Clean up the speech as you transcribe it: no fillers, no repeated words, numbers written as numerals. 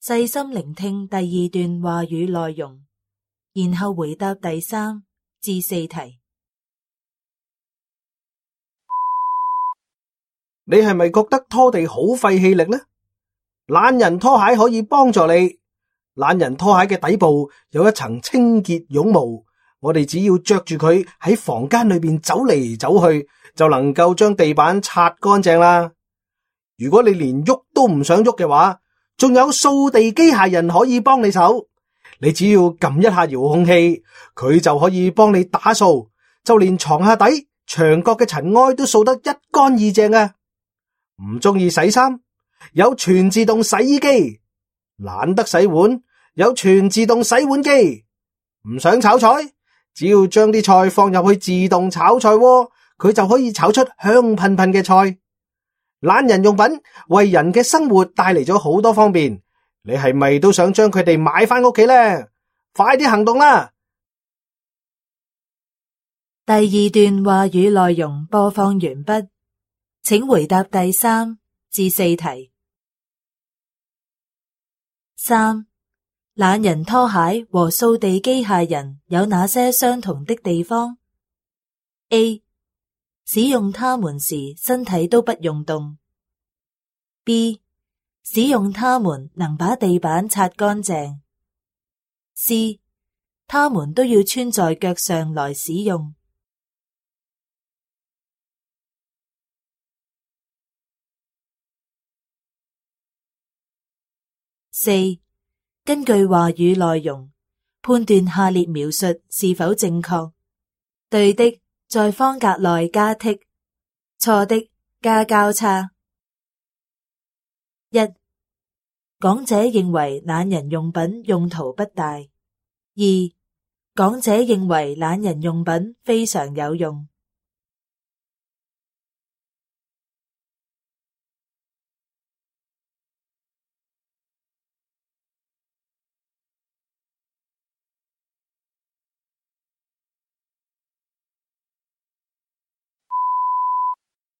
細心聆聽第二段話語內容，然後回答第3至4題。 你係咪覺得拖地好費氣力呢？懶人拖鞋可以幫助你。懶人拖鞋嘅底部有一層清潔絨毛，我哋只要着住佢喺房間裏邊走嚟走去，就能夠將地板擦乾淨啦。如果你連喐都唔想喐嘅話，仲有掃地機械人可以幫你手。你只要撳一下遙控器，佢就可以幫你打掃，就連床下底、牆角嘅塵埃都掃得一乾二淨啊！唔中意洗衫，有全自動洗衣機；懶得洗碗，有全自動洗碗機；唔想炒菜，只要將啲菜放入去自動炒菜鍋，佢就可以炒出香噴噴嘅菜。懶人用品為人嘅生活帶嚟咗好多方便，你係咪都想將佢哋買返屋企呢？快啲行動啦！ 第2段話語內容播放完畢，請回答第3至4題。3. 懶人拖鞋和掃地機械人有哪些相同的地方？ A. 使用它們時身體都不用動。 B. 使用它們能把地板擦乾淨。 C. 它們都要穿在腳上來使用。4. 根據話語內容，判斷下列描述是否正確。對的，在方格內加剔；錯的，加交叉。1. 講者認為懶人用品用途不大。2. 講者認為懶人用品非常有用。